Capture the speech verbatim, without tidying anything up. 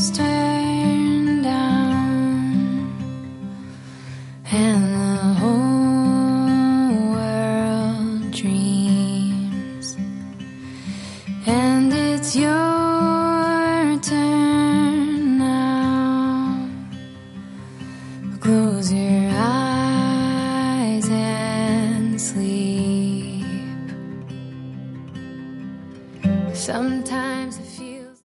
lights turn down and the whole world dreams, and it's your turn now. Close your eyes and sleep. Sometimes